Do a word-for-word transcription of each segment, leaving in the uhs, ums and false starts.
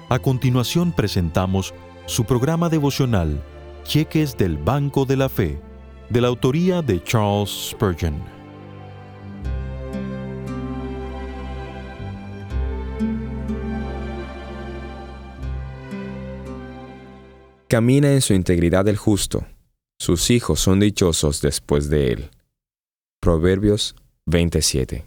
A continuación presentamos su programa devocional, Cheques del Banco de la Fe, de la autoría de Charles Spurgeon. Camina en su integridad el justo. Sus hijos son dichosos después de él. Proverbios veintisiete.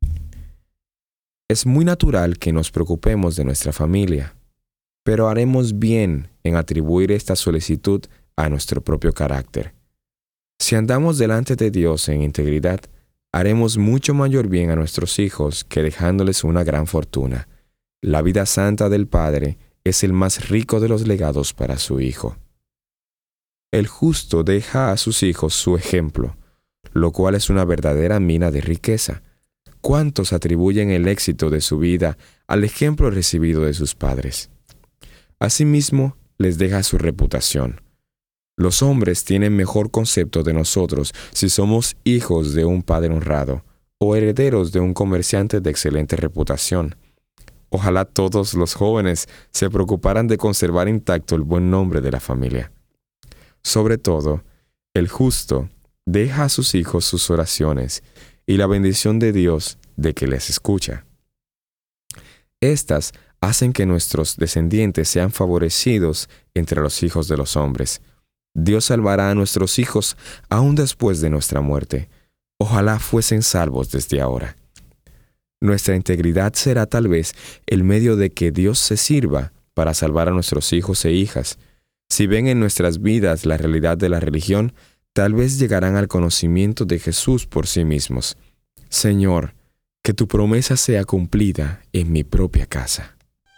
Es muy natural que nos preocupemos de nuestra familia, pero haremos bien en atribuir esta solicitud a nuestro propio carácter. Si andamos delante de Dios en integridad, haremos mucho mayor bien a nuestros hijos que dejándoles una gran fortuna. La vida santa del Padre es el más rico de los legados para su hijo. El justo deja a sus hijos su ejemplo, lo cual es una verdadera mina de riqueza. ¿Cuántos atribuyen el éxito de su vida al ejemplo recibido de sus padres? Asimismo, les deja su reputación. Los hombres tienen mejor concepto de nosotros si somos hijos de un padre honrado o herederos de un comerciante de excelente reputación. Ojalá todos los jóvenes se preocuparan de conservar intacto el buen nombre de la familia. Sobre todo, el justo deja a sus hijos sus oraciones y la bendición de Dios de que les escucha. Estas hacen que nuestros descendientes sean favorecidos entre los hijos de los hombres. Dios salvará a nuestros hijos aún después de nuestra muerte. Ojalá fuesen salvos desde ahora. Nuestra integridad será tal vez el medio de que Dios se sirva para salvar a nuestros hijos e hijas. Si ven en nuestras vidas la realidad de la religión, tal vez llegarán al conocimiento de Jesús por sí mismos. Señor, que tu promesa sea cumplida en mi propia casa.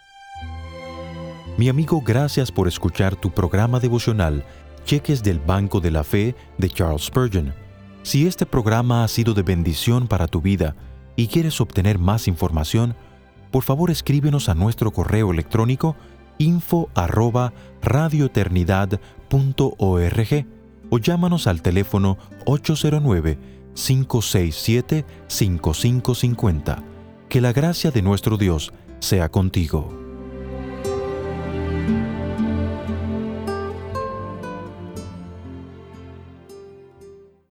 Mi amigo, gracias por escuchar tu programa devocional, Cheques del Banco de la Fe de Charles Spurgeon. Si este programa ha sido de bendición para tu vida y quieres obtener más información, por favor escríbenos a nuestro correo electrónico info arroba radioeternidad punto org o llámanos al teléfono ocho cero nueve, cinco seis siete, cinco cinco cinco cero. Que la gracia de nuestro Dios sea contigo.